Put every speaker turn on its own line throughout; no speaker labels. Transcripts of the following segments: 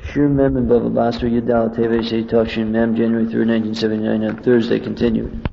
Shir Mem and Bava Basra Yadal Tevesei Tavshin Mem, January 3rd, 1979, on Thursday, continued.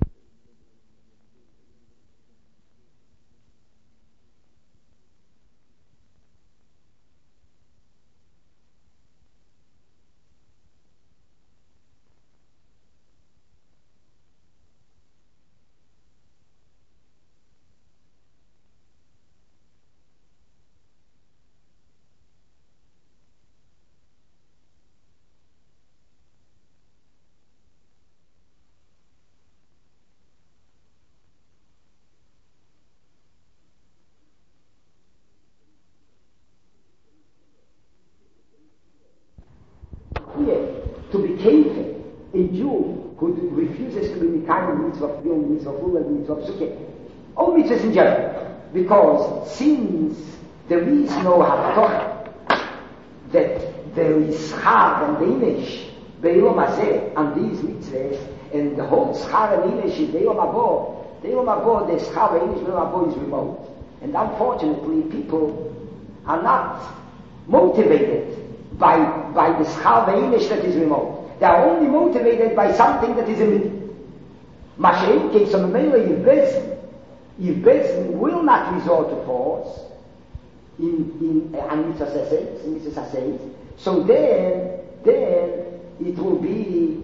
To be kafir, a Jew who refuses to be Mikayim mitzvah Yom, mitzvah Ful, and mitzvah Psuke, all mitzvahs in general, because since there is no haftorah that there is schar and danish be'ilom hazeh and these mitzvahs, and the whole schar and danish is be'ilom habo, the schar and danish be'ilom habo is remote, and unfortunately people are not motivated by the schar ve'inish that is remote. They are only motivated by something that is immediate. Mashiach came some Mele Yivbezin will not resort to force in mitzvah says, so then it will be,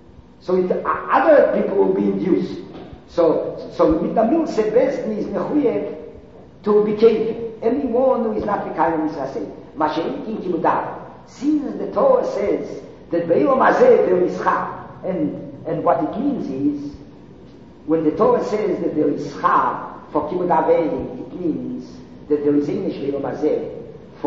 other people will be induced. So with the Milse Bezin is mechuyev to be kafir. Anyone who is not Mikayim mitzvah says, Mashiach came Kibudav. Since the Torah says that Be'ilom Hazeh there is schar, and what it means is, when the Torah says that there is schar for Kibbud Avei, it means that there is English Be'ilom Hazeh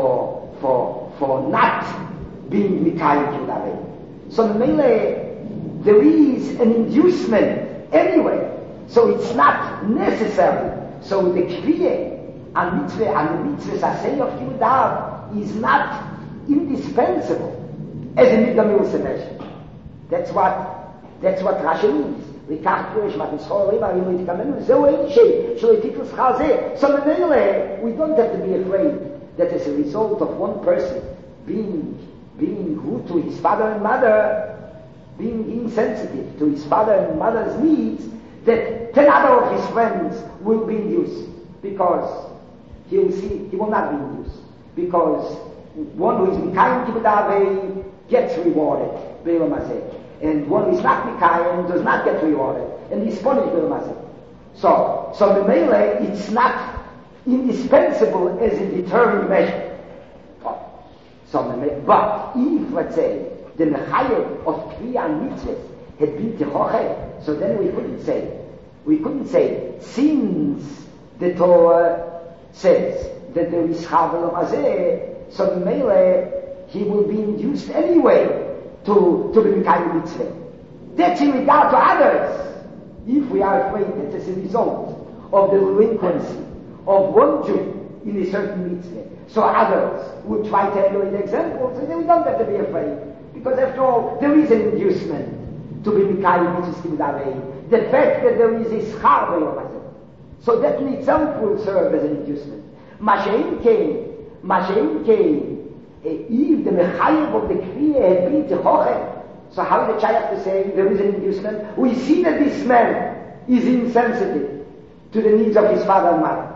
for not being Mikayim Kibbud Avei. So there is an inducement anyway, so it's not necessary. So the Kviyeh and the mitzvah Saseh of Kibbud Av is not indispensable as a Midamil Semesh. That's what Rashi means. We can't do it, but it's all over, we need to come in, so ain't she, so it equals Chazeh. So we don't have to be afraid that as a result of one person being rude to his father and mother, being insensitive to his father and mother's needs, that 10 other of his friends will be induced, because he will not be induced, because one who is Mikayim Kibbud Avei gets rewarded, Be'ilom Hazeh. And one who is not Mikayim does not get rewarded, and he's punished Be'ilom Hazeh. So the Mele, it's not indispensable as a determined measure. But if, let's say, the Mechayev of Kriya and Mitzvahs had been Techoche, so then we couldn't say, since the Torah says that there is Schar Be'ilom Hazeh, so the Mele, he will be induced anyway to be Mikayim mitzvah. That's in regard to others. If we are afraid that as a result of the delinquency of one Jew in a certain mitzvah, so others will try to emulate examples, and then we don't have to be afraid. Because after all, there is an inducement to be Mikayim mitzvah. The fact that there is a schar be'ilom hazeh. So that in itself will serve as an inducement. Mashiach came, if the Mechayev of the Kriya had been Techoche, so how is the Shaykh to say there is an inducement? We see that this man is insensitive to the needs of his father and mother.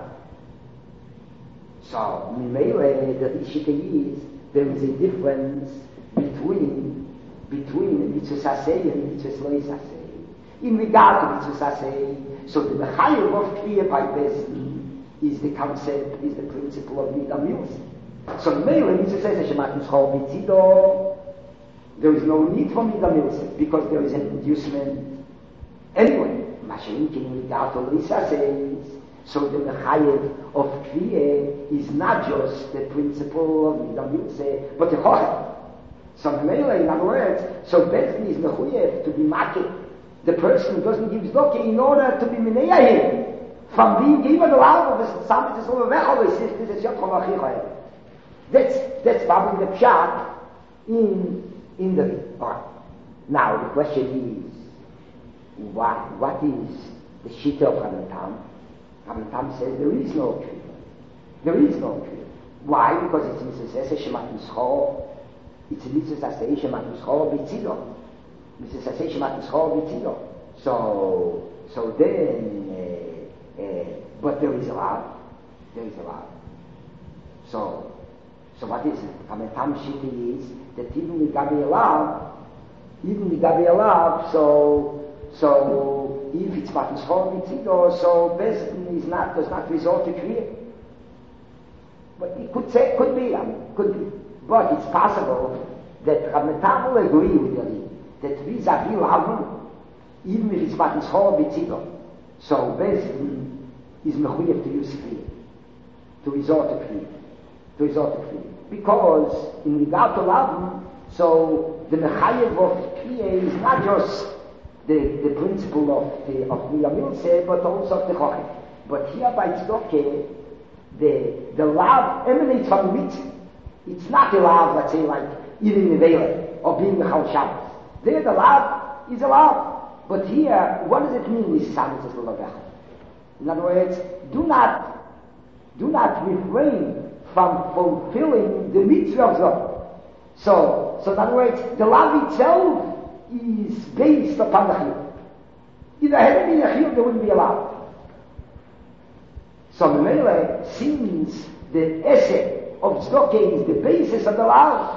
So, the issue is, there is a difference between Mitzvah Saseh and Mitzvah Lo Saseh. In regard to Mitzvah Saseh, so the Mechayev of Kriya by Bezin is the concept, is the principle of Midah Milsa. So Mele Mitzvah says Shematim Schol Mitzido, there is no need for Midah Milsa, because there is an inducement. Anyway, Mashiach in regard to Lisa says, so the Mechayev of Kriya is not just the principle of Midah Milsa, but the Chocheh. So Mele, in other words, so Bezin is Mechuyev to be Makeh, the person who doesn't give Zdokah, in order to be Mineyahim from being given the love of the Psalm, it's over Vechol, that's probably the pshat in the Torah. Now the question is, what is the shita of Rabban Tam? Rabban Tam says there is no kriya. There is no kriya. Why? Because it's in Shematim Schol it's a mitzvah asay shemat mischol b'tzido. Mitzvah asay shemat mischol b'tzido. So then, but there is a lav. There is a lav. So what is it? I mean, Tam Shiti is that even the Gabi Alav, so if it's Matishol Mitzido, so Bezin does not resort to Kriya. But it could be. But it's possible that Ramatam will agree with you that vis-a-vis Lavin, even if it's Matishol Mitzido, so Bezin is Mechuyev to use Kriya, to resort to Kriya. Because in regard to Lavin, so the Mechayev of Kriya is not just the principle of Mila Milse, but also of the Chochet. But here by Tzedakah, the Lav emanates from the mitzvah. It's not a Lav, let's say, like eating the Vela or being the Chal Shabbos. There the Lav is a Lav. But here, what does it mean with Samis as Lagacha? In other words, do not refrain from fulfilling the mitzvah of Zohar. So in other words, the Lav itself is based upon the Chiyuv. If there hadn't been a Chiyuv, there wouldn't be a Lav. So Memele, since the essay of Tzedakah is the basis of the Lav,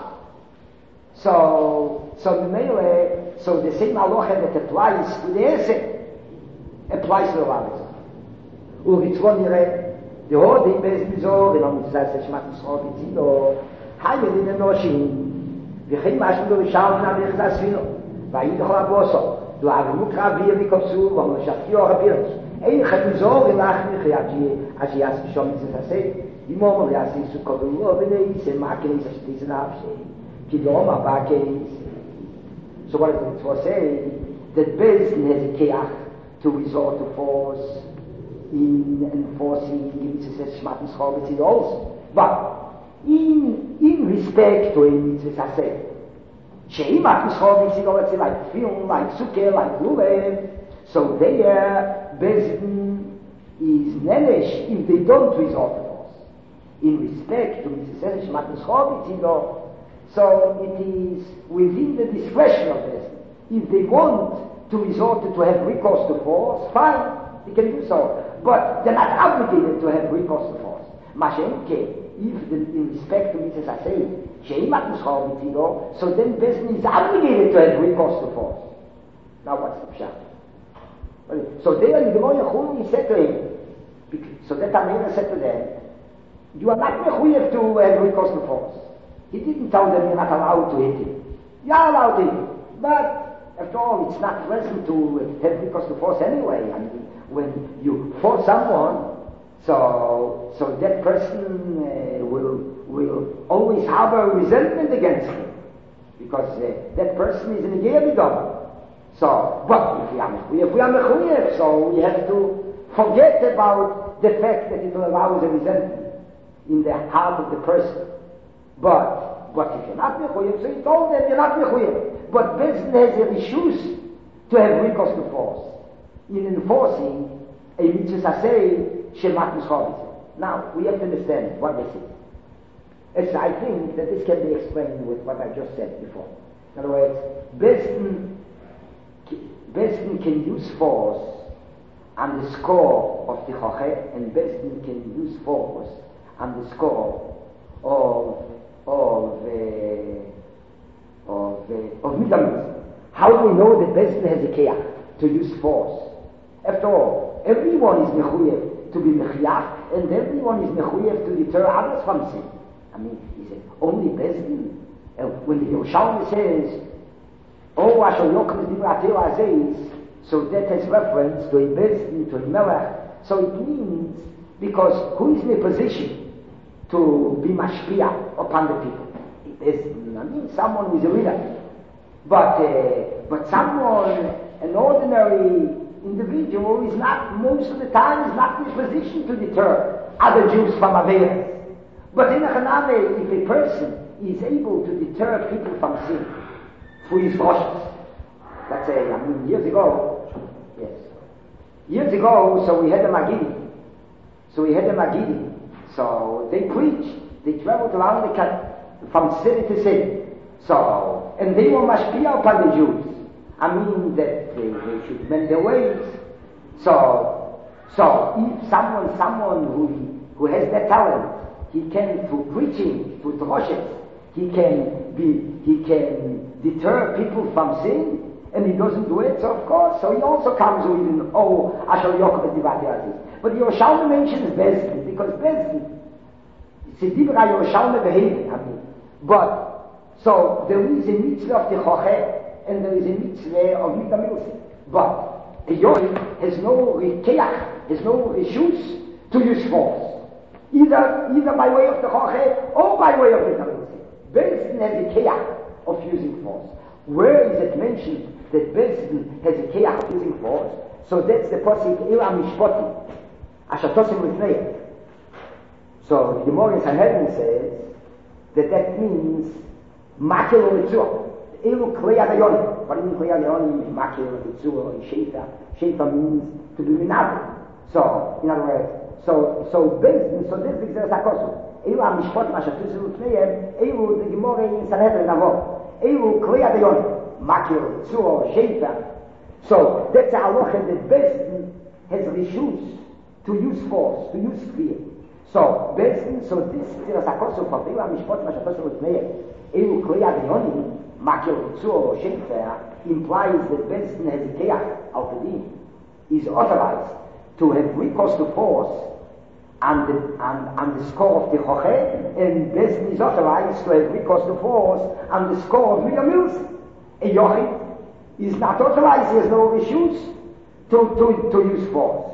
so Memele, so the same halacha that applies to the essay applies to the Lav itself. Uritzvon Yireh, the whole thing based on Zohar, and on Mitzvah Shmat Yisrael B'tzido, Hayel in Enoshim, V'chein Mashim Lo Yishal V'nam Yechzas Vino, V'ayidach Laboso, Du Avimuk Ravi Yvikopsu, V'om Shafio Rabiros, Ein Chem Zohar V'nach Michi Ashi Yas B'shom Mitzvah Seh, V'mom Yas Yisuk Kodulo V'nei Yisem Ma'kenis Ashtiz Nafshei, Kidom Abakenis. So what does the Mitzvah say? That Beis Din has a keach to resort to force in enforcing the mitzvah Shmat Yisrael B'tzido also. But in respect to a mitzvah asay, Sheimat Yisrael B'tzido, let's say like film, like sukkah, like lulav, so there Bezin is nenesh if they don't resort to force. In respect to mitzvah Shmat Yisrael B'tzido, so it is within the discretion of Bezin. If they want to resort to have recourse to force, fine, they can do so. But they're not obligated to have recourse to force. Mashenke, if in respect to mitzvah asay, Sheimat Yisrael B'tzido, so then Bezin is obligated to have recourse to force. Now what's the pshat? So there in the Gemara Yechum he said to him, so that Amina said to them, you are not mechuyev to have recourse to force. He didn't tell them you're not allowed to hit him. You're allowed to hit him. But after all, it's not pleasant to have recourse to force anyway. I mean, when you force someone, so that person will always harbor resentment against him, because that person is in a Gerbidom. So, but if we are mechuyev, so we have to forget about the fact that it will arouse a resentment in the heart of the person. But if you're not mechuyev, so he told them you're not mechuyev. But Bezin has a rishus to have recourse to force in enforcing a mitzvah asay shemat Yisrael. Now we have to understand what this is. As I think that this can be explained with what I just said before. In other words, Bezin can use force on the score of the Chochet, and Bezin can use force on the score of Midamis. How do we know that Bezin has a keach to use force? After all, everyone is mechuyev to be mechiach, and everyone is mechuyev to deter others from sin. I mean, is it only Bezin? When the Yerushalmi says, "Oh, Asher Yochim Divrateu Azeis," so that has reference to a Bezin, to a Melech. So it means because who is in a position to be mashpia upon the people? Bezin. I mean, someone who is a leader. But someone, an ordinary individual, is not, most of the time, is not in a position to deter other Jews from Aveirah. But in a Haname, if a person is able to deter people from sin through his brushes, let's say, I mean, years ago, so we had a Magidi. So they preached, they traveled around the country, from city to city. So, and they were mashpia upon the Jews. I mean that they should mend their ways. So if someone who has that talent, he can, through preaching, through droshes, he can deter people from sin, and he doesn't do it, so of course, so he also comes with, Asher Yokov Divati Aziz. But Yerushalmi mentions Bezdin, because Bezdin, Sidibra Yerushalmi behaving, I mean. But, so there is a mitzvah of the Chocheh, and there is a mitzvah of Midamilsi. But the Yorim has no Keach, has no issues to use force. Either by way of the Chocheh or by way of Midamilsi. Bezdin has a Keach of using force. Where is it mentioned that Bezdin has a Keach of using force? So that's the Posik Ila Mishpoti. Ashatosim Lifnei. So the Gemara in Sanhedrin says that means Makil Ritzur. Elu Klei Adayonim. What do you mean Klei Adayonim? Makil Ritzur, Sheita. Sheita means to be minad. So, in other words, so Bezdin, so this is the Sakosu. Elu Mishpoti Ashatosim Lifnei. Elu the Gemara in Sanhedrin Navot. Elu Klei Adayonim. Makil Ritzur, Sheita. So that's a halacha that Bezdin has reshus to use force, to use fear. So this is a sakosu for Bila Mishpot Mashatosu Lutnei. Elu Klei Adayonim, Makil Ritzur, Sheita, implies that Bezdin has a keach, al-Qadim, is authorized to have recourse to force on the score of the Chocheh, and Bezdin is authorized to have recourse to force on the score of Midamilsi. A Yochid is not authorized, he has no issues to use force.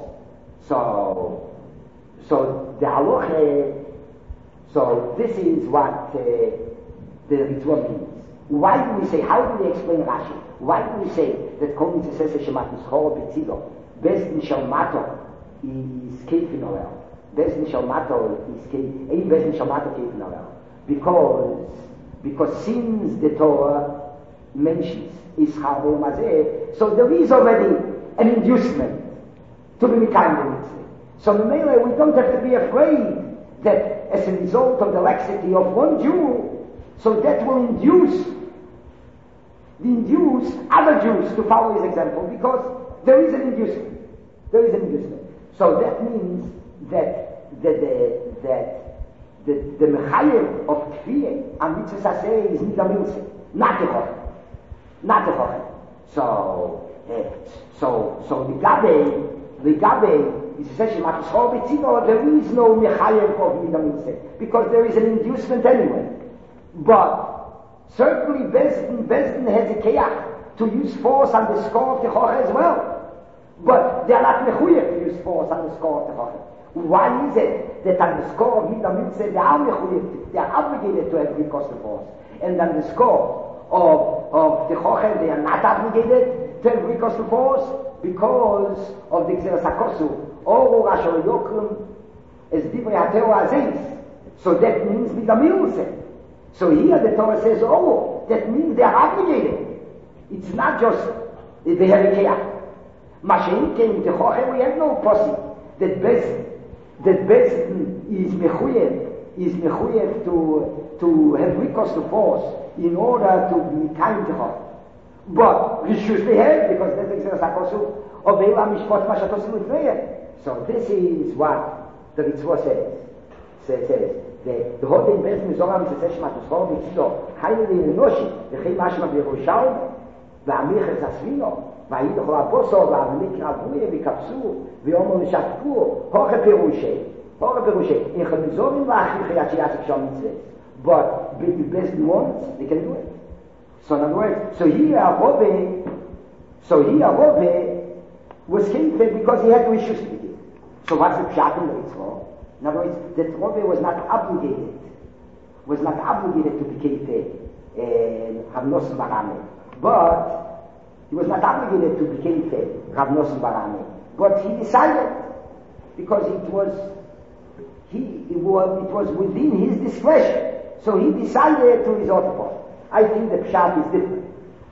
So the halacha, so this is what the ritual means. Why do we say, how do we explain Rashi? Why do we say that Kol Mitzvah Shemat Nischor B'tzido, Bezdin Shel Mato is Keif in Orel, Bezdin Shel Mato is Keif, Ein Bezdin Shel Mato Keif in Orel, because since the Torah mentions Ishar Mazeh, so there is already an inducement to be Mikayim the mitzvah. So in Mele, we don't have to be afraid that as a result of the laxity of one Jew, so that will induce other Jews to follow his example, because there is an inducement. There is an inducement. So that means that the mechayev of kfir and mitzvah saseh is Midamilse, not the Chocheh. Not the Chocheh. So the Gabe is essentially there is no mechayev of Midamilse, because there is an inducement anyway. But certainly Bezdin has a keach to use force on the score of the Chocheh as well. But they are not mechuyev to use force on the score of the Chocheh. Why is it that on the score of Midamilse they are mechuyev, they are obligated to have recourse to force, and on the score of the Chocheh they are not obligated to have recourse to force because of the Gzeras HaKosu, or Asher Yokrim as Divrei HaTorah Aziz. So that means Midamilse. So here the Torah says, that means they are obligated. It's not just they have a keach. Mashiach came to Chocheh, we have no posik that Bezdin is mechuyev to have recourse to force in order to be kind to Chocheh. But rishus they have, because that's the Gzeras HaKosu of Eila Mishpot Mashatosim Lifnei. So this is what the Ritzvah says. The whole thing Bezdin is Zoram Mitzvah Shema Tuschor B'tzido Chayim V'Yenoshi V'chei Mashma V'Yerushalmi V'Amichel Zasvino V'Ayidach L'Aboso V'Amikra Abuye V'Kapsu V'Yomo L'Shafku Hoche Perushe In Chamizorim V'Achim Chayat Shiyasik Shom Mitzvah. But if Bezdin wants, they can do it. So in other words, so here Rabbe was killed because he had no issues with it. So what's the pshat in the Ritzvah? In other words, that Rabbe was not obligated to be killed Rav Nosson Barame. But he was not obligated to be killed Rav Nosson Barame. But he decided, because it was within his discretion. So he decided to resort to force. I think the pshat is different.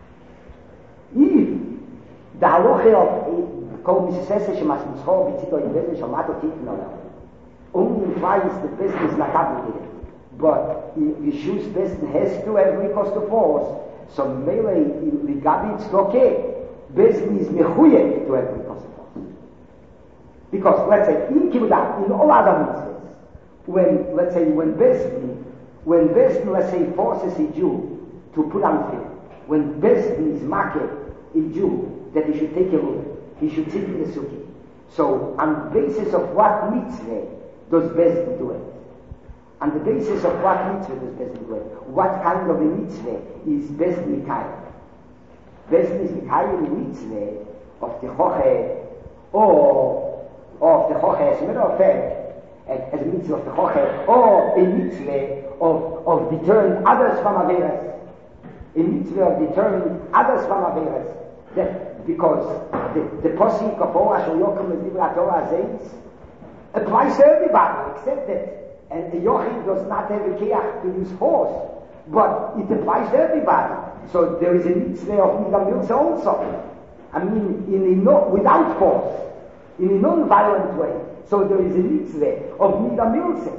If the halacha of Kol Mitzvah Shemas Nischor B'tzido in Bezdin Shel Mato Keif in Orel only implies that Bezdin is not obligated, but Yeshua's Bezdin has to have recourse to force. So Mele, Ligabi Tzedakah, Bezdin is mechuyev to have recourse to force. Because, let's say, in Kibbutz, in all other mitzvahs, when Bezdin, let's say, forces a Jew to put on film, when Bezdin is market a Jew that he should take a look, he should sit in the sukkah. So, on the basis of what mitzvah does Bezdin do it? On the basis of what mitzvah does Bezdin do it? What kind of a mitzvah is Bezdin Mikayim? Bezdin is Mikayim mitzvah of the Choche, or of the Choche, as a matter of fact, as a mitzvah of the Choche, or a mitzvah of deterring others from Averas. A mitzvah of deterring others from Averas. That because the posik of Orah Shel Yochim L'Divrat Torah says applies to everybody, except that, and the Yochim does not have a keach to use force, but it applies to everybody. So there is a mitzvah of Midam Milsa also. I mean, without force, in a non-violent way. So there is a mitzvah of Midam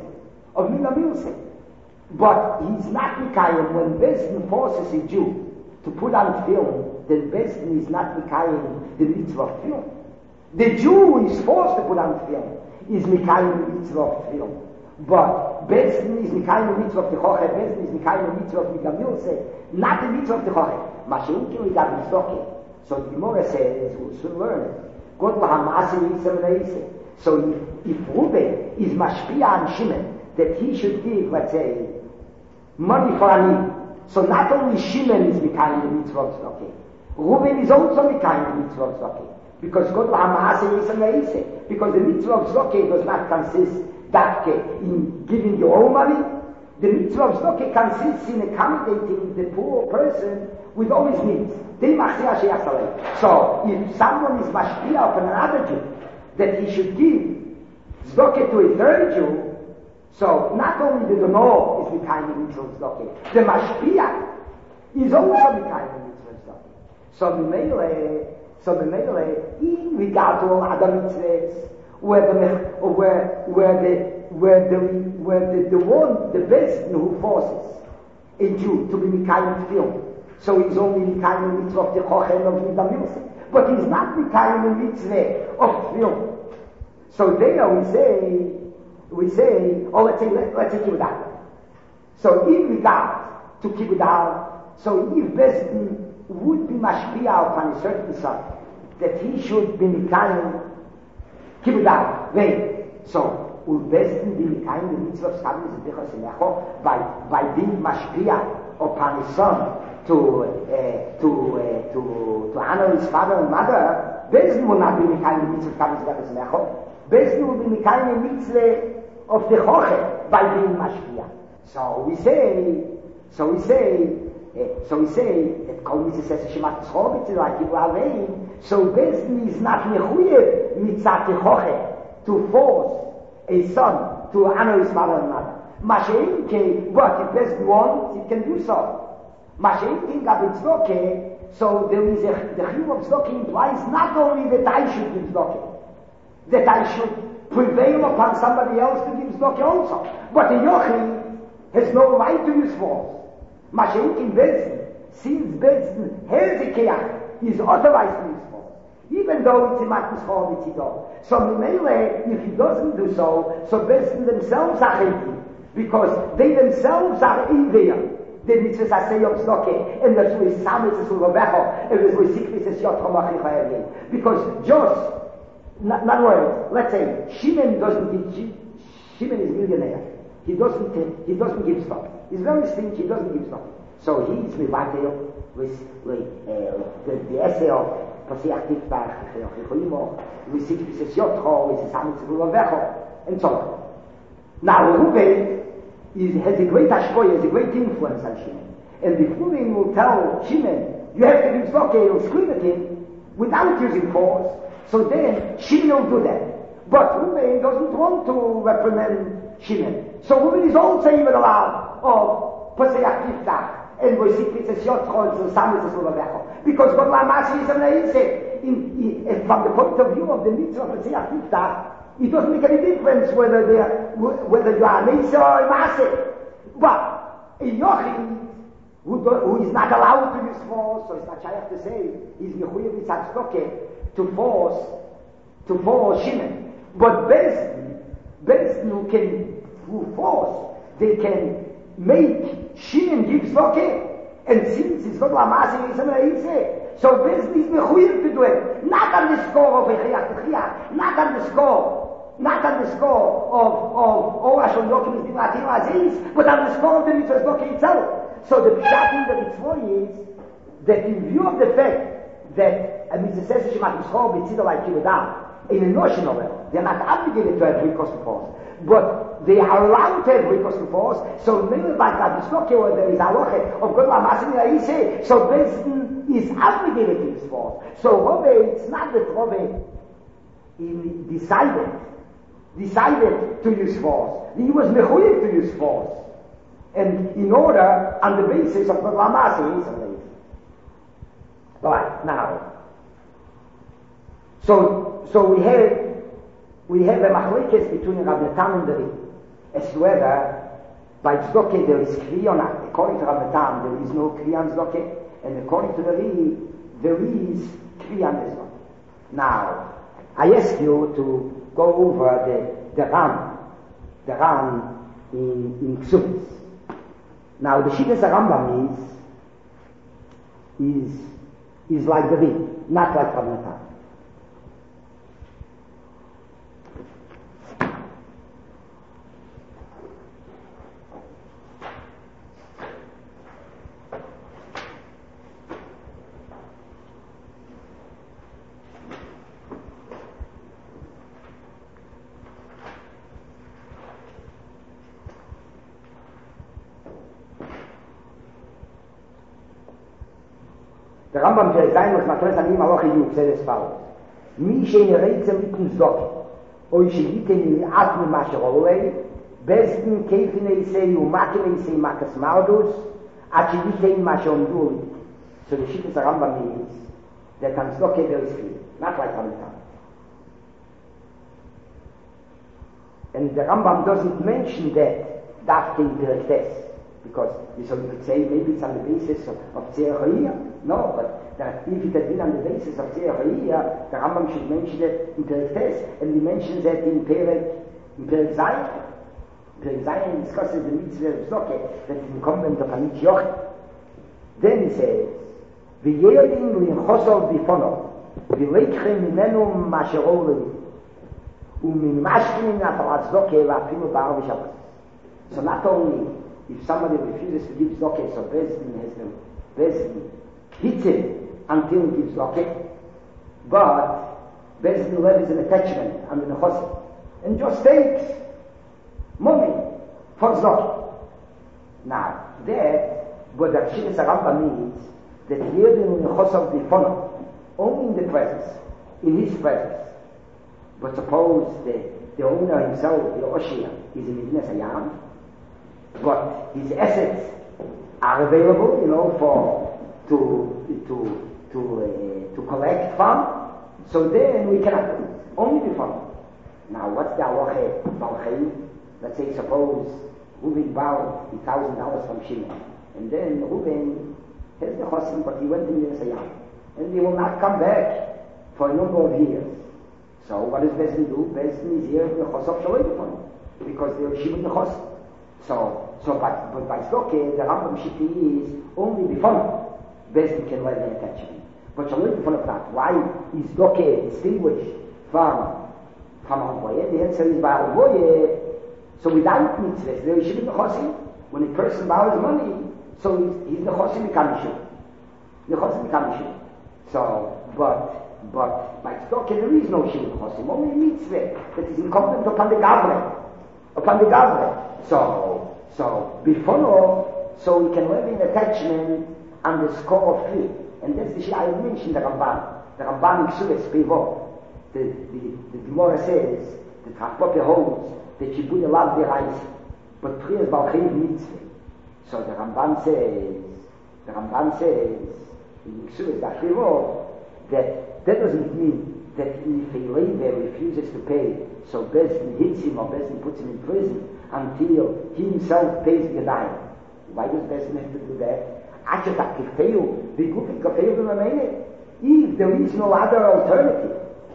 Milsa. But he's not Mikayim when Bezdin forces a Jew to put on film, then Bezdin is not Mikayim the mitzvah of film. The Jew is forced to put on film, is Mikayim the mitzvah of film. But Bezdin is Mikayim the mitzvah of the Choche, Bezdin is Mikayim the mitzvah of Migamilse, not the mitzvah of the Choche. Mashiach we got Mitzvah. So the Gemara says, we'll soon learn it. God Lahamasi Yisem Reise. So if Reuben is Mashpia on Shimon, that he should give, let's say, money for a need. So not only Shimon is Mikayim the mitzvah of Tzedakah, Reuben is also Mikayim the mitzvah of Tzedakah. Because God Lahamasi Yisem Reise. Because the mitzvah of Tzedakah does not consist in giving your own money. The mitzvah of tzedakah consists in accommodating the poor person with all his needs. So if someone is mashpia upon another Jew that he should give tzedakah to a third Jew, so not only the donor is Mikayim the mitzvah of tzedakah, the mashpia is also Mikayim the mitzvah of tzedakah. So the Meile, in regard to all other mitzvahs, where the best who forces a Jew to be Mikayim film. So he's only Mikayim the mitzvah of the Chochen of Midam Milsa. But he's not Mikayim the mitzvah of film. So there we say, let's say Kibbutz. So in regard to Kibbutz, so if Bezdin would be mashpia upon a certain son, that he should be Mikayim Kibbutz, wait. So, Bezdin be Mikayim the mitzvah of Shabbos and Bichos Elecho by being mashpia upon his son to honor his father and mother. Bezdin will not be Mikayim the mitzvah of Shabbos and Bichos Elecho. Bezdin will be Mikayim the mitzvah of the Choche by being mashpia. So we say that Kol Mitzvah says Shemat Tzchor like Yibur Avein. So Bezdin is not mechuyev mitzat Choche to force a son to honor his father and mother. Masha'inke, but if Bezdin wants, it can do so. Masha'inke Gabi Tzedakah, so there is the chiyuv of tzedakah implies not only that I should give tzedakah, that I should prevail upon somebody else to give tzedakah also, but the yochid has no right to use force. Masha'inke Bezdin, since Bezdin has a keach, is authorized to use force, even though it's a matnas chor mitzido. So Mimele, if he doesn't do so Bezdin themselves are hating, because they themselves are in there. The mitzvahs asay of tzedakah, and that's why Samet is ulovecho, and that's why Sikris is yotrom achichayavim. Because just, not words, let's say, Shimon is millionaire. He doesn't give stuff. He's very stingy, he doesn't give stuff. So he's mivatel with the essay of Pasiach Tiftach, with Sikris Yotro, with Samet is ulovecho, and so on. Now, Reuben has a great ashkoy, has a great influence on Shimon. And the Reuben will tell Shimon, you have to give tzedakah, he'll scream at him without using force. So then Shimon will do that. But Reuben doesn't want to reprimand Shimon. So Reuben is also even allowed of Paseach Tiftach and Goysikvitz es Yotchol and Samis es Ulavecho. Because God Lamashi is a from the point of view of the mitzvah of Paseach Tiftach, it doesn't make any difference whether you are a Mesa or a Maaseh. But a Yochid, who is not allowed to use force, so it's not shaykh to say, he's mechuyev mitzad tzedakah to force Shimon. But Bezdin who can, through force, they can make Shimon give tzedakah. And since it's got Lamasi, so Bezdin is mechuyev to do it. Not on the score of a chiyach, not on the score of Ashon Yokim is Dimatim Aziz, but on the score of the Mitzvah Tzedakah itself. So the pshat in the mitzvah is that in view of the fact that a mitzvah says Shemat Yisrael b'tzidah like Yehudah, in a notional level, they're not obligated to have recourse to force, but they are allowed to have recourse to force. So maybe by that Tzedakah, where there is halacha of God Lamasim Yaiseh, so Bezdin is obligated to use force. So Rove, it's not that Rove decided to use force. He was mechuyev to use force. And in order, on the basis of the Lamasi, he's amazing. Right, now. So we have a machlekes between Rav Natan and the Ri, as to whether by Tzedakah there is Kli or not. According to Rav Natan, there is no Kli on Tzedakah, and according to the Ri, there is Kli on Tzedakah. Now, I ask you to go over the Ram in Ksubis. Now, the Shittas Rambam is like the Ri, not like Rav Natan. Der Rambam soll sein, was man tut an ihm auch in Juxel des Falls. Mi sheine Reize mit dem Stock. Oi shigite ni atme mashrolei, besten kefine sei u makene sei makas maldus, a shigite ni mashondul. So the shit is a Rambam means that on Stock there is free, not like on the time. And the Rambam doesn't mention that in the test. Because you could say maybe it's on the basis of Tzeichahiyah. No, but if it had been on the basis of Tzeichahiyah, the Rambam should mention it in Perek Tes, and he mentions that in Perek Zayin. Perek Zayin discusses the mitzvah of Tzedakah, that is incumbent upon each yochid. Then he says, V'yelim l'inchosov b'fono, v'leikchem mimenu ma'asherol levi, u'mimashkin na'talat Tzedakah v'afilu ba'ar v'shabbat. So not only if somebody refuses to give Tzedakah, so Bezdin hits him until he gives Tzedakah, but Bezdin levies an attachment on the Nechosim and just takes money for Tzedakah. Now, what the Shittas Rambam means, that Yedin Nechosim B'fono, only in the presence, in his presence. But suppose the owner himself, the Oshia, is in Medinas Hayam, but his assets are available, to collect from. So then we cannot do it. Only the fund. Now, what's the halacha balchei? Let's say, suppose Reuben borrowed $1,000 from Shimon, and then Reuben has the chosim, but he went in the Sayam, and he will not come back for a number of years. So what does Bezdin do? Bezdin is here in the chosov shaloi fund, because they are Shimon the chosim. So by Tzedakah, the Rambam Shiti is only before Bezdin can levy an attachment. But Shalom before that, why is Tzedakah distinguished from Alvoye? The answer is by Alvoye. So without mitzvahs, there is Shimon the Chosim. When a person borrows money, so he's the Chosim Mikamishu. The Chosim Mikamishu. So, but by Tzedakah there is no Shimon the Chosim, only a mitzvah that is incumbent upon the government. So before, so we can levy an attachment on the score of 3. And that's the shit I mentioned, the Ramban. The Ramban in Ksubes Pivo. The Gemara says, the Trachpoke holds, that you would allow the rice, but Trias Balchei mitzvah. So the Ramban says, in Ksubes Pivo, that doesn't mean that if a labor refuses to pay, so Bezdin hits him or Bezdin puts him in prison, until he himself pays the dime. Why does Bezdin have to do that? Achatak kifeyu, the gufei kafeyu v'remeinik. If there is no other alternative,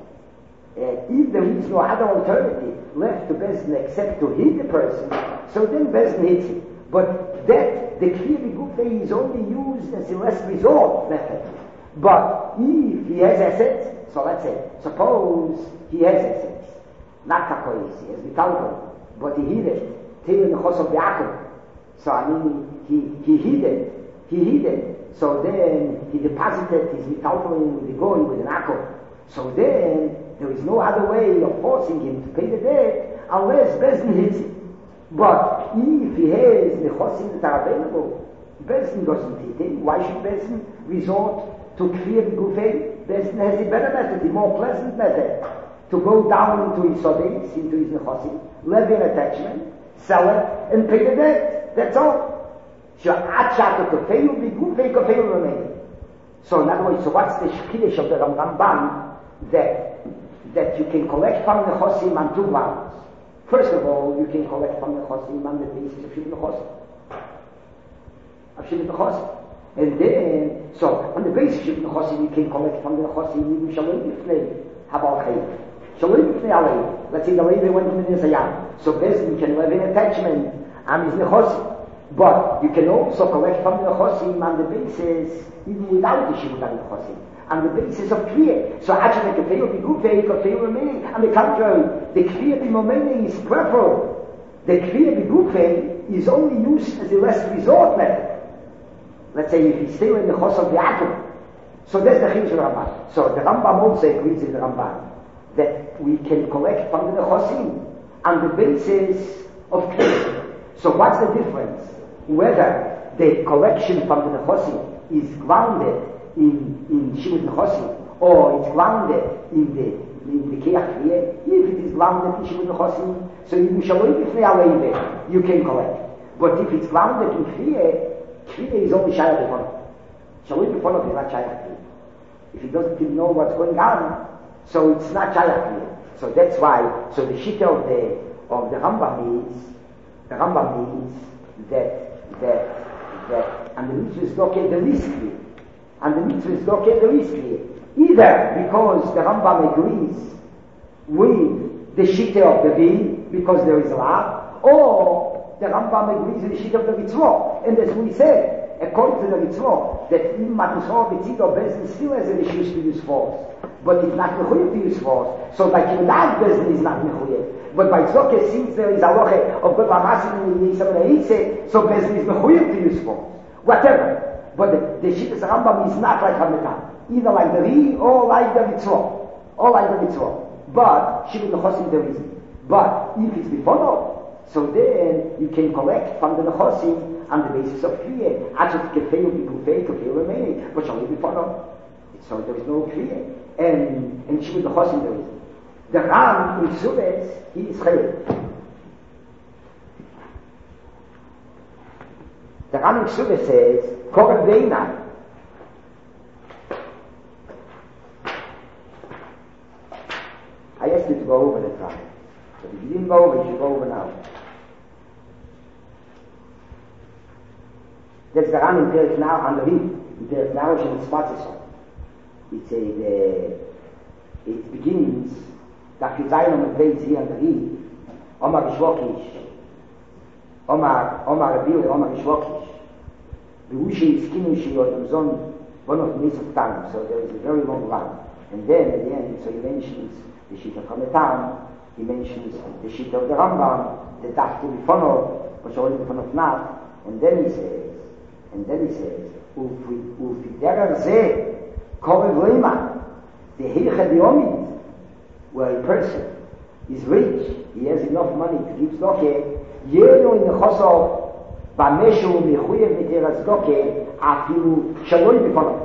left to Bezdin except to hit the person, so then Bezdin hits it. But that, the kfir b'gufei is only used as a last resort method. But if he has assets, so let's say, suppose he has assets, not kakois, he has vitalko, but he hid it, till in the chos of the akum. So I mean, he hid it, so then he deposited his vitalko with the goy, with an akum. So then, there is no other way of forcing him to pay the debt, unless Bezdin hits it. But if he has the chosim that are available, Bezdin doesn't hit him. Why should Bezdin resort to kfir gufei? Bezdin has the better method, the more pleasant method, to go down into his sodins, into his nechosim, levy an attachment, sell it, and pay the debt. That's all. So in other words, so what's the shkidish of the Ramban that you can collect from the chosim on two grounds? First of all, you can collect from the chosim on the basis of shivit nechosim. And then, so on the basis of shivit nechosim, you can collect from the chosim even shalom b'fnei habal chayim. Shalom b'fnei alei. Let's say the lady went to the Nisayam. So Bezdin can have an attachment on his nechosim. But you can also collect from the nechosim on the basis, even without the shivut nechosim, on the basis of kfir. So actually the kfir b'gufei, kfir remaining. On the contrary, the kfir b'momeni is preferable. The kfir b'gufei is only used as a last resort method. Let's say if he's still in the chos of the atom. So that's the chiddush of the Rambam. So the Rambam also agrees with the Rambam that we can collect from the nechosim on the basis of kfir. So what's the difference? Whether the collection from the nechosim is grounded in shivut nechosim, or it's grounded in the keach kfir. If it is grounded in shivut nechosim, so you can collect. But if it's grounded in kfir is only shayach b'fono. Shaloi b'fono is not shayach kfir. If he doesn't even know what's going on, so it's not shayach kfir. So that's why. So the shita of the Rambam is that and the mitzvah is located the least clear. And the mitzvah is located the least clear. Either because the Rambam agrees with the shita of the Vin, because there is a law, or the Rambam agrees with the shita of the mitzvah. And as we said, according to the mitzvah, that even Matusor B'tzid or Bezdin still has an issue to use force, but it's not mechuyev to use force. So by Kibbutz Bezdin is not mechuyev. But by Tzokeh, since there is a loche of God Lamasim and Yisam Leitze, so Bezdin is mechuyev to use force. Whatever. But the shittas Rambam is not like Hametam. Either like the Ri or like the mitzvah. But shivut nechosim there isn't. But if it's before, so then you can collect from the nechosim on the basis of kfir. Achat kefeyu b'gufei, kefeyu remaining, but shall be before. So there is no kfir. And shivut nechosim there isn't. The Ram in Ksubes, he is chayil. The Ram in Ksubes says, Korah Beina. I asked you to go over the time. But if you didn't go over, you should go over now. That's the Ram in Perek now on the Rim. In Perek now, in the Spatzison. It begins, that you zayin on the place here on the Rim. Omar Gishwokish. Omar Rabili, Omar Gishwokish. The Ushi is Kinushi or the Zon, one of the days of time. So there is a very long run. And then at the end, so he mentions the Shita from the town, he mentions the Shita of the Rambam, the Daf to be followed, which already be followed not. And then he says, Ufi derer zeh, korev leima, the heicha diomid, where a person is rich, he has enough money to give tzedakah, yenu in the chosov, b'meshu mechuyev v'tera tzedakah, afilu shaloi b'fono.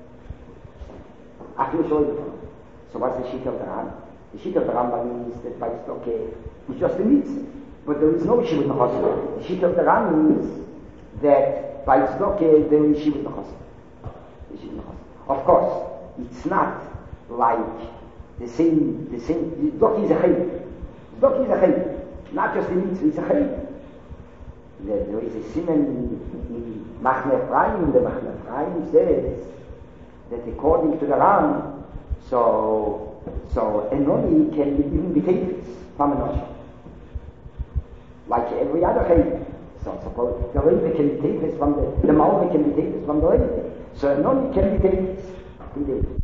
So what's the shita of the Rambam? The shita of the Rambam means that by tzedakah is just a mitzvah, but there is no shivut nechosim. The shita of the Rambam means that by tzedakah there is shivut nechosim. Of course, it's not like the same. Tzedakah is a chayv. not just the mitzvah, it's a chayim. There is a simon in Machne Ephraim. The Machne Ephraim says that according to the Ram, so Enoni can even be taken from an Osher, like every other chayim. So suppose the Rebbe can be taken from the Malva can be taken from the Rebbe. So Enoni can be taken.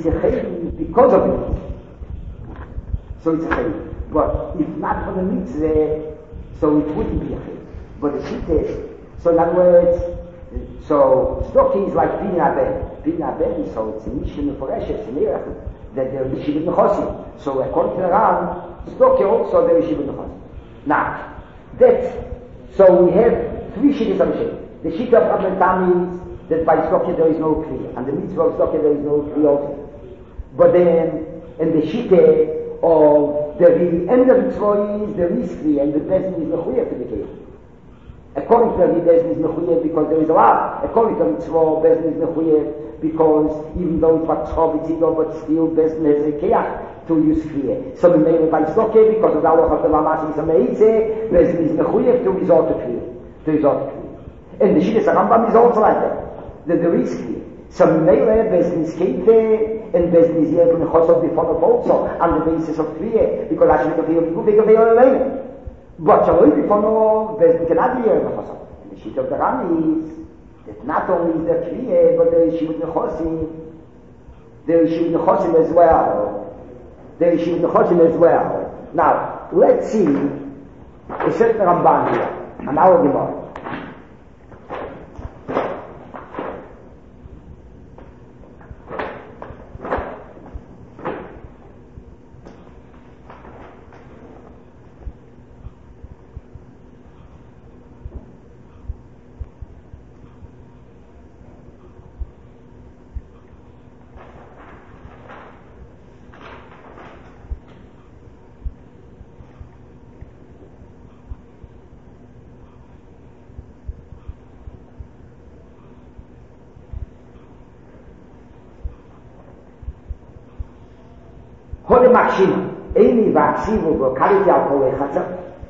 it's a chayv because of it. So it's a chayv. But if not for the mitzvah, so it wouldn't be a chayv. But the shit is, so in other words, so tzedakah is like being a ben. Being a ben, so it's a mission for Eshes, it's a miracle, that they're Yeshiva Nechosim. So according to the Ram, tzedakah also they're Yeshiva Nechosim. Now, so we have three shittas of Hashem. The shittas of Rabbi Tam is that by tzedakah there is no kriya, and the mitzvah of tzedakah there is no kriya also. But then, in the shittas of the end of mitzvah is there is kriya, and the person is mechuyev to the kriya. According to the Bezin is mechuyev because there is a lot. According to mitzvah, Bezin is mechuyev because even though it's what tzchav but still Bezin has a kiyach to use kriya. So we made it by tzedakah because of the halach of the mamas is a meitze. Bezin is mechuyev to resort to kriya. And the shittas Rambam is also like that. That there is kriya. So we made it Bezin is keite and Bezin is able to chosov before also on the basis of kriya because actually the kriya is but Shaloi Bifono, Bezin cannot be here in the Chosam. And the sheet of the Ram is that not only is there Kriya, but there is Shivut Nechosim. There is Shivut Nechosim as well. There is Shivut Nechosim as well. Now, let's see a certain Ramban here, an hour Gemara. Hode Makshima, Eini Vaksivu, Vokaliti Alkolechacha,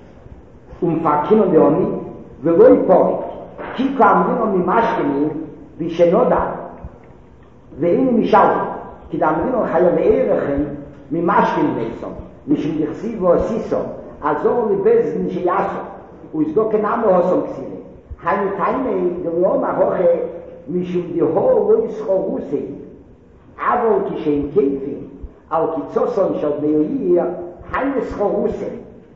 Fakino Deoni, Veloi Porik, Kika Amdino Mimashkini, Vishenoda, Veini Mishali, Kidamdino Chaya Ve'erechem, Mimashkin Meson, Mishim Dichsivo Siso, Azor Libezin Shiyaso, Uzdoken Amo Hosom Ksile, Hainu Taime, Devioma Hoche, Mishim Diho Lois Choruse, Avol Kishen Keifin, al kitzoson shod meir hayes khoruse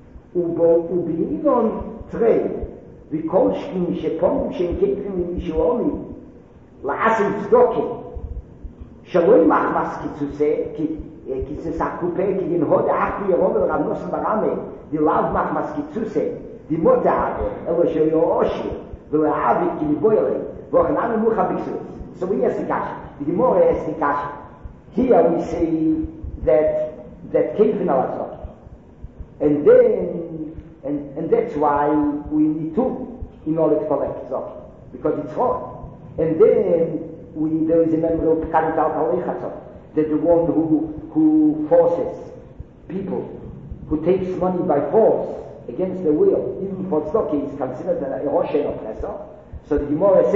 ubinon trei vikolshkin shepom shenkekrim mishomi la'asim tzdoke shaloi machmas kitzuse kitzesakupe kidin hod achli yerom el ramnos barame di lav machmas kitzuse di mota elo shoyo oshi ve'avik kiliboyle vo'chnam mucha biksus. So we have the Gemara has the here we say that came from our Tzedakah. And then, and that's why we need two in order to collect Tzedakah. Because it's hard. And then there is a member of Pekarit Al-Kalecha that the one who forces people, who takes money by force against their will, even for Tzedakah, is considered a Roshen oppressor. So the Gemara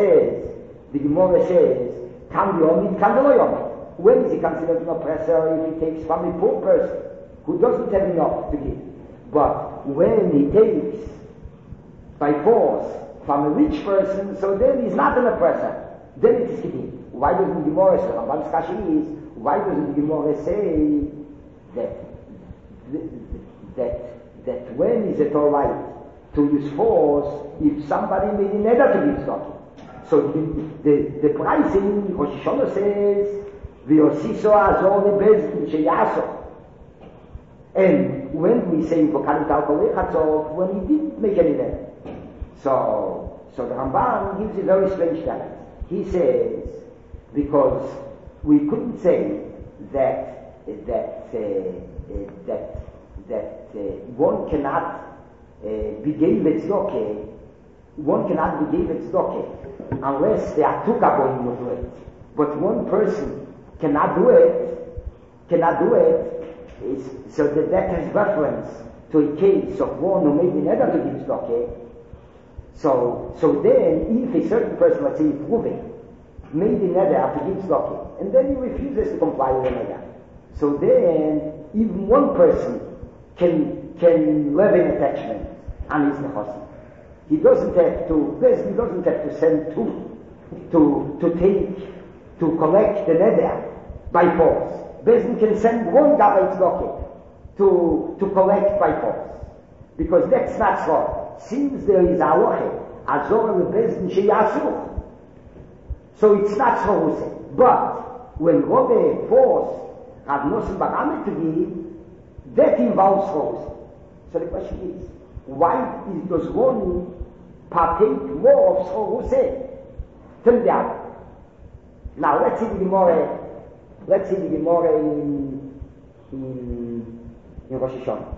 says, Kam Yomid, Kam Yomid. When is he considered an oppressor? If he takes from a poor person who doesn't have enough to give. But when he takes by force from a rich person, so then he's not an oppressor. Then it is kidding. Why doesn't the Gemara say? Ramban's Kashi is, why doesn't the Gemara say that when is it all right to use force if somebody made an neder to give something? So the pricing, Rosh Hashanah says, V'yosiso azor lebezin sheyaso. And when we say Vokalit Al-Kalechatzov, when he didn't make any neder. So the Ramban gives a very strange guidance. He says, because we couldn't say that one cannot be gave tzedakah, one cannot be gave tzedakah unless there are two going to do it. But one person cannot do it, so that has reference to a case of one who made the neder to give tzedakah. So then, if a certain person, let's say Reuven, made the neder to give tzedakah, and then he refuses to comply with the neder, so then even one person can live in attachment on his nechosim. He doesn't have to send two to collect the neder by force. Bezdin can send one Gabbai Tzedakah to collect by force. Because that's not Tzedakah. Since there is a halacha, Azor and Bezdin Sheyasuch, so it's not Tzedakah. But when Robbe forced Rav Nosson Bar Ame to give, that involves Tzedakah. So the question is, why does one partake more of Tzedakah than the other? Now let's see the Gemara. Let's see the Gemara in Rosh Hashanah.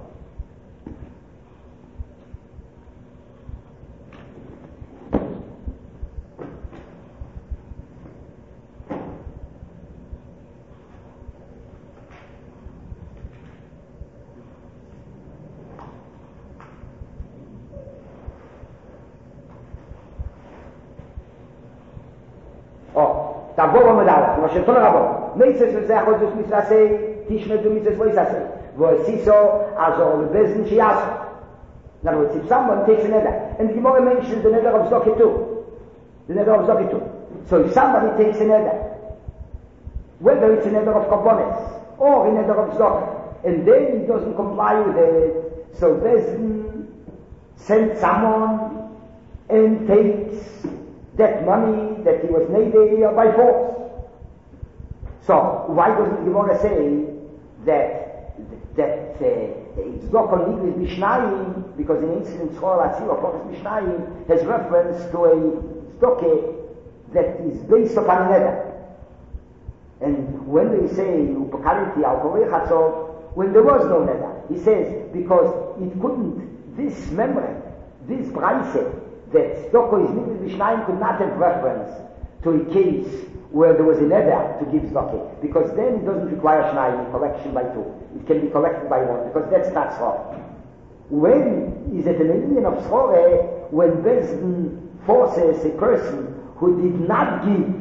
תבוא במדע, כמו שתון רבו, מיצס וזה יכול להיות מצלעשי, תשמדו מיצס לא יסעשי, ועשיסו, עזור לבזן שיעשו. In other words, if someone takes a nether, and the Gemara mentions the nether of Zdokah too, the nether of Zdokah too. So if somebody takes a nether, whether it's a nether of Korbanos, or a nether of Zdokah, and then he doesn't comply with it, so Bezin sends someone and takes that money that he was made by force. So why doesn't the Gemara say that it's not on English Mishnayim, because in incident Tzor Atzil or Prophet Mishnayim has reference to a Zdokah that is based upon a nether. And when they say Upakariti al Korei Chatzov, when there was no nether, he says because it couldn't, this memory, this Braise, that Zdokah is English Mishnayim could not have reference to a case where there was a nether to give Zdokah, because then it doesn't require Shnayim, collection by two. It can be collected by one, because that's not Tzor. When is it an Indian of Tzor? When Bezdin forces a person who did not give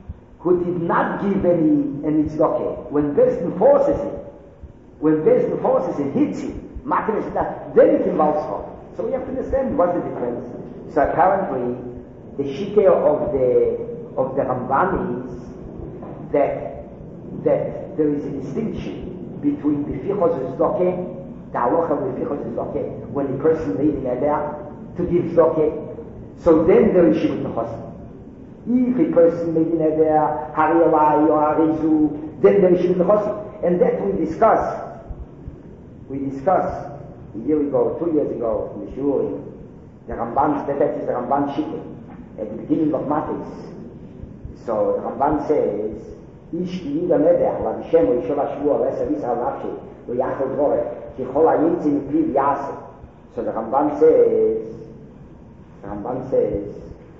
any Tzedakah. When Bezdin forces it, hits him, then it involves Tzor. So we have to understand what's the difference. So apparently, the Shikeh of the Ramban is that there is a distinction between the Fichos Zdokah, the halacha of the Fichos Zdokah, when a person made an eder to give Zdokah, so then there is Shibud Nechosim. If a person made an eder, Hari Alai or Harizu, then there is Shibud Nechosim. And that we discussed a year ago, 2 years ago, in the Shurim, the Ramban, that is the Ramban Shikeh, at the beginning of Matis. So the Ramban says, Ish ki yida medech, la Vishem o Yishol HaShvuah, V'eser Yisrael Nafshi, V'yachol Dvoreh, ki chol ha'yitzi mipiv yaseh. So the Ramban says,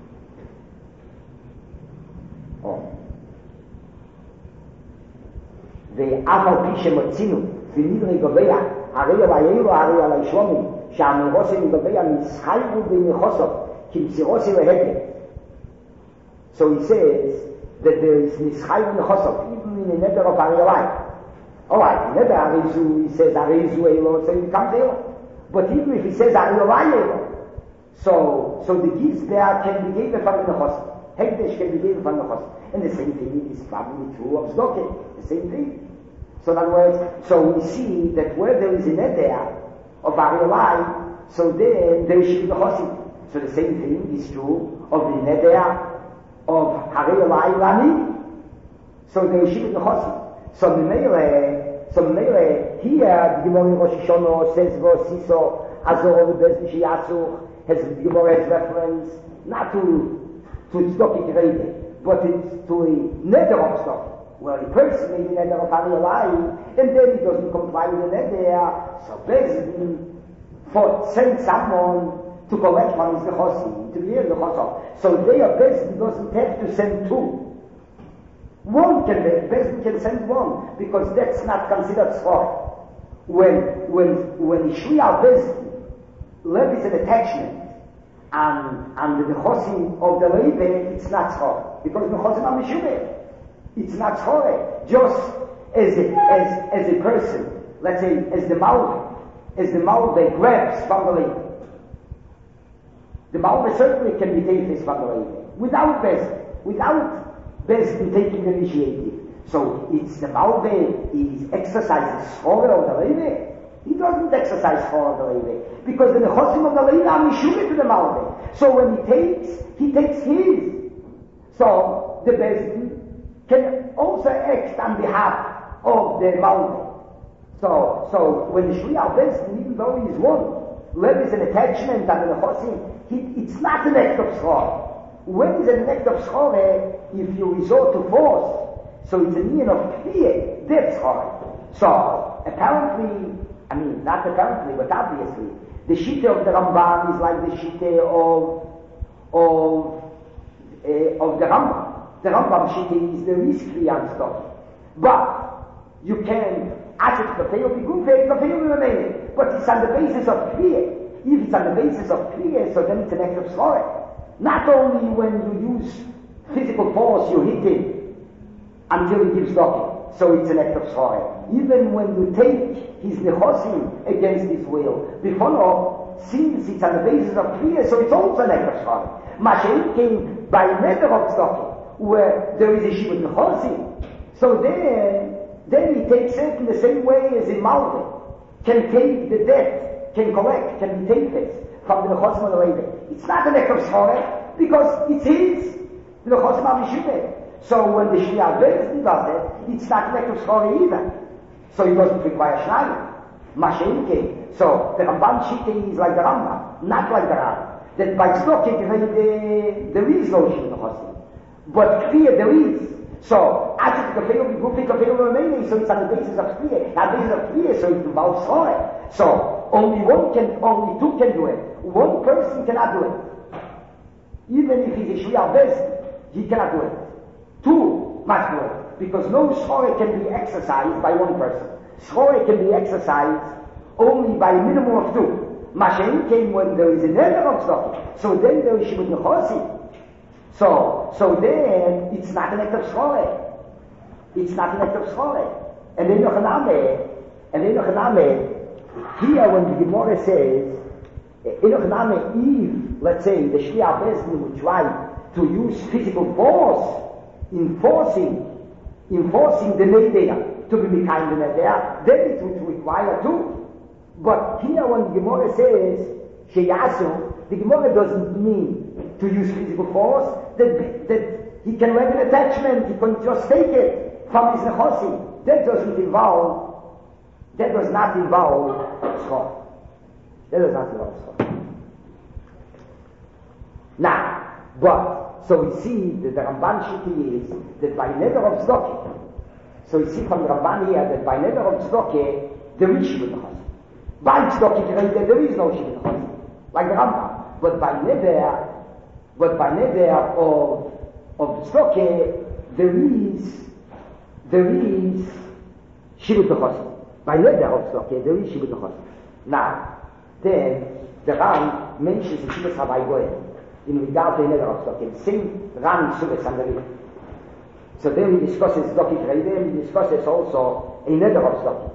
ואף על פי שמצינו ונדרי גובע הרי על העיר הרי על הישלומים שהאמירוסי לגובע נסחייבו בנכוסו כמצירוסי להגד. So he says that there is נסחייבו בנכוסו even in the nether of Arielai. Alright, nether Arizu, he says Arizu Elo, so it becomes Elo. But even if he says Arielai Elo, so the gifts there can be given from the Nechosah. Hekdesh can be given from the Nechosah. And the same thing is probably true of Zdokah. The same thing. So in other words, so we see that where there is a nether of Arielai, so then there should be the Chosim. So the same thing is true of the nether of Arielai Rani. So there should be the Chosim. So the Meire, here the Gemara in Rosh Hashanah says V'osiso Azor V'bez Mishiyatzuch, has the Gemara has reference not to Tzedakah Grede, but it's to a nether of Tzedakah. Where a person made a nether of Arielai, and then he doesn't comply with the nether, so Bezdin send someone to collect from his Nechosim, to be in the Nechosim. So there Bezdin doesn't have to send two. Bezdin can send one, because that's not considered Tzor. When Ishriya Bezdin levies an attachment and the Nechosim of the Levi, it's not Tzor, because Nechosim are Meshubeh. It's not Tzor. Just as a person, let's say, as the Malbeh grabs from the Levi. The Malbeh certainly can be taken from the Levi, without Bezdin taking the initiative. So it's the Malve, he exercises Schore of the Levi. He doesn't exercise Schore of the Levi. Because the Nechosim of the Levi are Mishuri to the Malve. So when he takes his. So the Bezdin can also act on behalf of the Malve. So when the Shliach Bezdin, even though he's one, Lev is an attachment and the Nechosim, it's not an act of Schore. When it's an act of Schore, if you resort to force, so it's a mean of fear, that's Schore. So apparently, not apparently, but obviously, the Shittah of the Rambam is like the Shittah of the Rambam. The Rambam Shittah is the least Kriyan stuff. But you can ask it to fail, but it's on the basis of fear. If it's on the basis of fear, so then it's an act of Schore. Not only when you use physical force, you hit him until he gives doki. So it's an act of Schore. Even when you take his nechosim against his will, before since it's on the basis of fear, so it's also an act of Schore. Mashiach came by matter of doki, where there is a shibud nechosim. So then he takes it in the same way as in Malve. Can take the debt, can collect, can be taken from the nechosim of the Levi. It's not an act of Schore, because it's his. The nechosim are Mishubeh. So when the Shliach Bezdin does it, it's not an act of Schore either. So he doesn't require Shnayim. Mashenke. So the Ramban Shittah is like the Rambam, not like the Rambam. That by Tzedakah there is no Shliach Nechosim. But fear there is. So after the fail, so it's on the basis of fear. On the basis of fear, so it involves Schore. So only two can do it. One person cannot do it. Even if he's a Shliach Bezdin, he cannot do it. Two must do it. Because no Schore can be exercised by one person. Schore can be exercised only by a minimum of two. Mashen came when there is a nether of stock. So then there is Shibud Nechosim. So then it's not an act of Schore. It's not an act of Schore. And then noch an Ame, here when the Gemara says, if, let's say, the Shliach Bezdin would try to use physical force, enforcing the Neder to be kind of there, then it would require two. But here when the Gemara says Sheyasu, the Gemara doesn't mean to use physical force, that he can have an attachment, he can just take it from his nechosim. That does not involve Schor. That does not involve Schor. Now, but, so we see that the Ramban Shittah is that by Neder of Tzedakah, so we see from the Ramban here that by Neder of Tzedakah, there is Shibud Nechosim. By Tzedakah, there is no Shibud Nechosim, like the Rambam. But by Neder of Tzedakah, there is Shibud Nechosim. By Neder of Tzedakah, there is Shibud Nechosim. Now, then, the Ram mentions the Shibud Chavai Goel in regard to Neder of Tzedakah. The same Ram Sugas and the Rim. So then he discusses Tzedakah Kreide, and he discusses also a Neder of Tzedakah.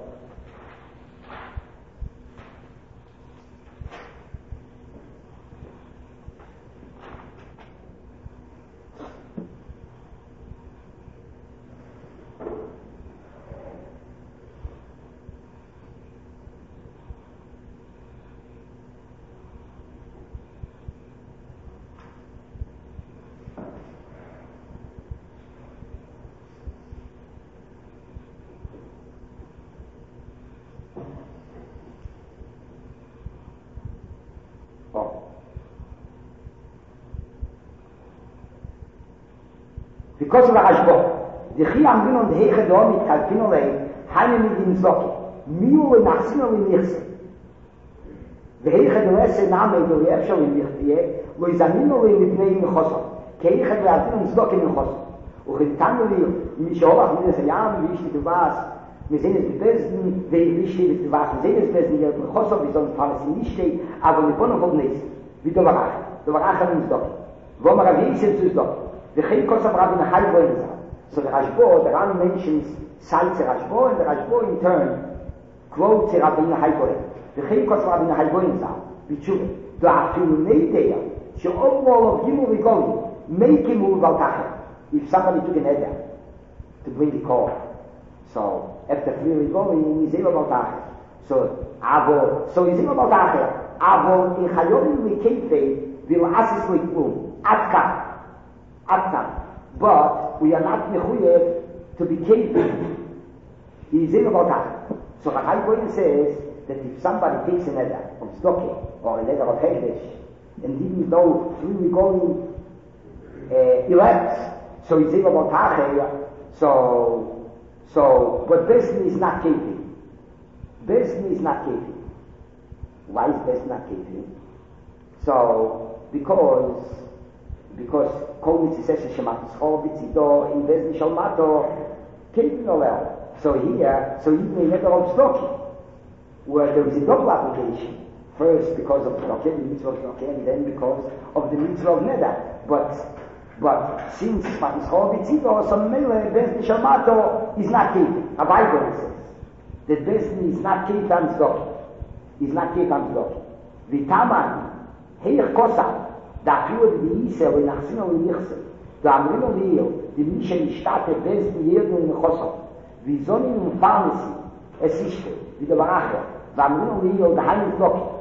Because of the Hashbon, the Chi Amrin und Heiche Dom mit Kalkinolei, Heine mit dem Zocke, Miu in Achsino in Mirse. The Heiche Dom Esse Name do Yefshel in Mirse, wo is Aminolei mit Nei in Chosom, Ke Heiche Dom und Zocke in Chosom. Und in Tannelir, Misholach mit den Jahren, wie ich du warst, wir sehen es mit Besten, wie ich stehe, du warst, wir sehen es Besten, wir in Chosom, wie sonst Paris nicht steht, aber wir wollen von nichts. Wie du warst in Zocke. Wo man am Weg sind zu Zocke. The Chayikos of Rabbi Nahai Boinza. So the Rashbo, the Ram mentions, cites the Rashbo, and the Rashbo in turn quotes Rabbi Nahai Boinza. The Chayikos of Rabbi Nahai Boinza, Bichuv, the Afilu Neidea, She'om wall of Gimel Rigoli, make him move al If somebody took an Eder, to bring the call. So, after 3 weeks going, he's able about So, he's able about Avo in Chayovim Mikeife will assist with whom? Atka. But we are not mechuyev to be keifim. He's able about that. So, Rabbi Goyen says that if somebody takes a letter of Tzedakah or a letter of Hekdesh, and even though 3 weeks going elapsed, so he's able about that. So, but Besni is not keifim. Besni is not keifim. Why is Besni not keifim? So, because Kol Mitzvah Shemat Yisrael B'tzido in Besni Shalmato keifim olel. So even in letter of Tzedakah, where there is a double application. First because of Tzedakah, the mitzvah of Tzedakah, and then because of the mitzvah of Neder. But since Shemat Yisrael B'tzido, so Mele Besni Shalmato is not keifim. A Bible says that Besni is not keifim on Tzedakah. Is not keifim on Tzedakah. V'taman heich kosa da afilu b'yisel v'nachsinu v'yichsel v'amrinu v'yil v'misha nishtate Besni yirdu v'nechosam v'zonim v'farnesi esishte v'davaracher v'amrinu v'yil v'hayin Tzedakah.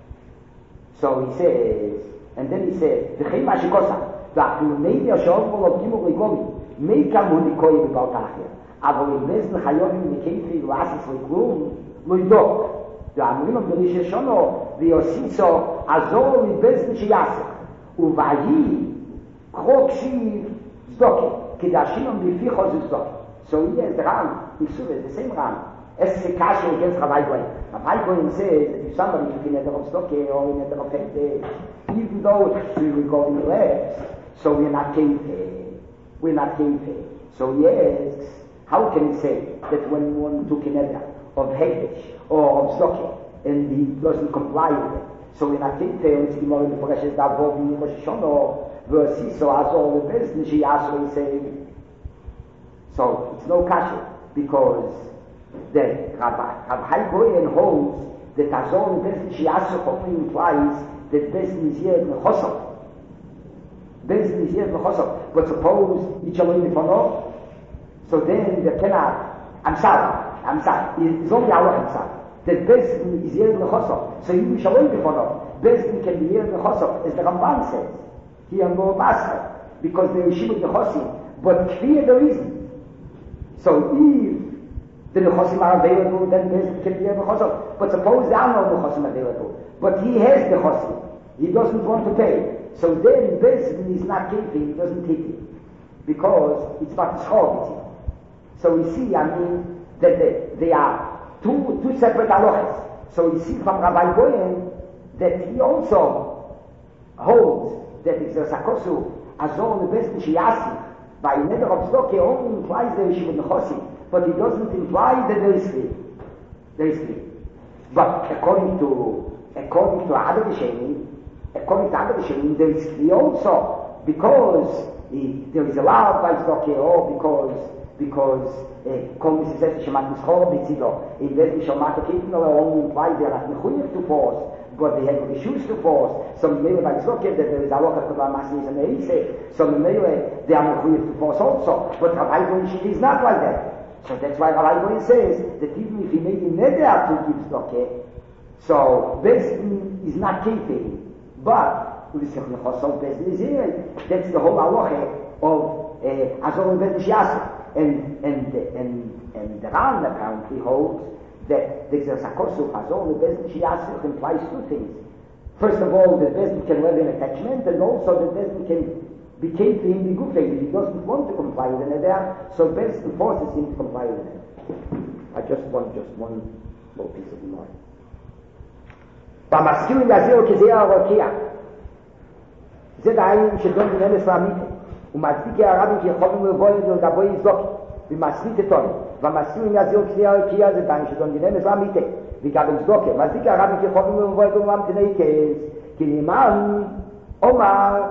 So he says, and then he says, v'chei ma shekosa ואפילו נדע שאומרו לו גימו רגובי מי כמוני כוי בבalt אחר אבל אם בזן חיובים מקייפי ועשס וכלום לא ידוק ואמרים לו בריש שונו ויוסיסו עזור מבזן שיעסק ובעי קרוא קשיב צדוקי כדאשינום לפי חוזר צדוקי. So he has the Ram, the same Ram. Es is a kasha against Rabbi Goyen. Rabbi Goyen says that if somebody is in a of Stokke or in a of Hekdesh, even though we will go in the legs, so we're not keife. So he asks, how can he say that when one took an eder of Hekdesh or of Stokke and he doesn't comply with it, so we're not keife, and it's the more in the Parashas Davov in Rosh Hashanah, versus so Azor the best, and she also say, so it's no kasha, because the Rabbi Goyen holds that Azor the best, she also only implies that best is here in the Chosov. Best is here in the Chosov. But suppose each other in the Fono, so then the cannot, I'm sorry, it's only our answer. That best is here in the Chosov. So you shall only be Fono. Best can be here in the Chosov, as the Ramban says. Here in Moabasa, because they Yeshiva the Chosim, but clear the reason. So if the Nechosim are available, then Best can be here in the Chosov. But suppose there are no Nechosim available, but he has the Chosim. He doesn't want to pay. So then Best is not keeping, he doesn't take it. Because it's not Shchor. So we see, that they are two separate halachas. So we see from Rabbi Goyen that he also holds that it's a sakosu azor the best shiyasi by neder of Tzedakah only implies there is Yeshiva Nechosim, but it doesn't imply that there is free. But according to other Rishonim, there is free also, because there is a law by Tzedakah, or because Kol Mitzvah Shemat Yisrael B'tzido, in Beit Mishalmato Keifim only implies they are not mechuyev to force, but they have issues to force. Some may by Tzedakah that there is a lot of Masis and Eise. Some may they are mechuyev to force also, but Rabbi Goyen is not like that. So that's why Rabbi Goyen says that even if he made him neder to give Tzedakah, so Bezdin is not keeping, but Bezdin is here. That's the whole halacha of Azor Bezdin Shiasik. And the Ran apparently holds that the Sakosu Azor Bezdin Shiasik implies two things. First of all, the Bezdin can have an attachment, and also the Bezdin can be kept in the Gufay if he doesn't want to comply with the Neder, so Bezdin forces him to comply with it. I just want one more piece of mind. במזכירים להזהיר כזה הרקיע. זה דהיים שדון בנלס והמיתה. הוא מצדיק הרבים שיכולים לבוא לגבוי זוקי, ומצדיק אתון. והמזכירים להזהיר כזה הרקיע זה דהיים שדון בנלס והמיתה. וגבל זוקי. מצדיק הרבים שיכולים לבוא לגבוי תנאי כס. כי נאמן אומר,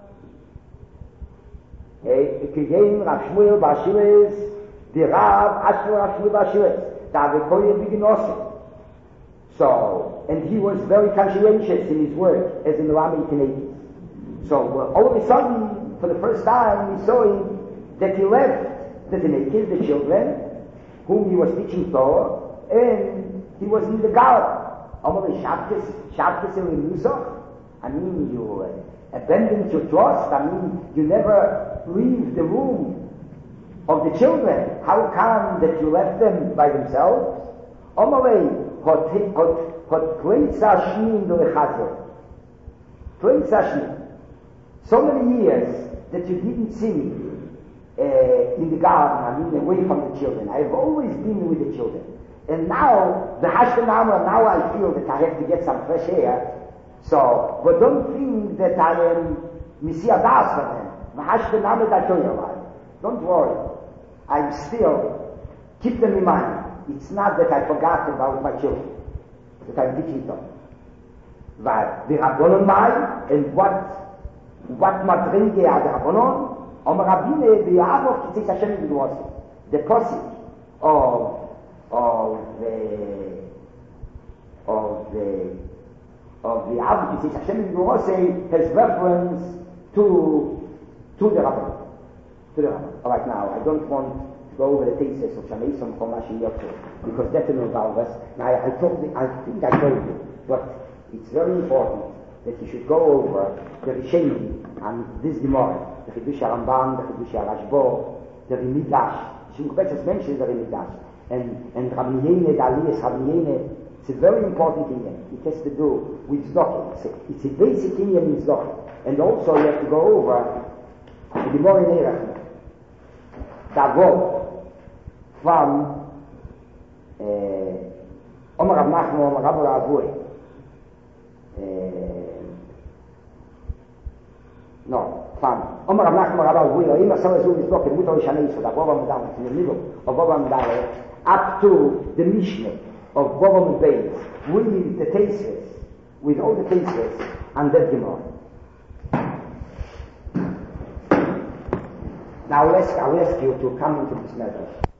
כגן רב שמואל באשילס, דרב אשל רב שמואל באשילס. דאבי קויר בגנוסי. So, and he was very conscientious in his work, as in the Rambam Canadians. So, all of a sudden, for the first time, we saw him that he left that he may kill the children whom he was teaching Torah, and he was in the garden. I mean, you abandoned your trust. I mean, you never leave the room of the children. How come that you left them by themselves? So many years that you didn't see me in the garden, I mean, away from the children. I have always been with the children. And now, the Hashtanama, now I feel that I have to get some fresh air. So, but don't think that I am Messiah Das for them. The Hashtanama that I told you about. Don't worry. I'm still, keep them in mind. It's not that I forgot about my children, that I'm teaching them. But the Rabbanon Mai, and what Madrege are the Rabbanon, Rabbine, the Avot, Kitzis Hashem was the posik of the Avot, Kitzis Hashem has reference to the Rabbanon. All right, now, I don't want to go over the thesis of Shamason from Mashiach, because that will involve us. Now, I think I told you, but it's very important that you should go over the Rishonim and this Gemara, the Chidush HaRambam, the Chidush HaRashbo, the Rimidash. Shimkubetzes mentions the Rimidash. And Rabbi Yene, the Aliyas Rabbi Yene, it's a very important thing. It has to do with Zdokim. It's a basic thing in Zdokim. And also you have to go over the Gemara in Erech. Davot from Omer Rav Nachman, Omer Rav Avui. From Omer Rav Nachman, Rav Avui, Ima Sarazu Mizdokim, Mutar Shanei, so that Bava Medaleh, in the middle of Bava Medaleh, up to the Mishnah of Bava Medaleh, with the Tesis, with all the Tesis, and that Gemara. Now I'll ask you to come into this matter.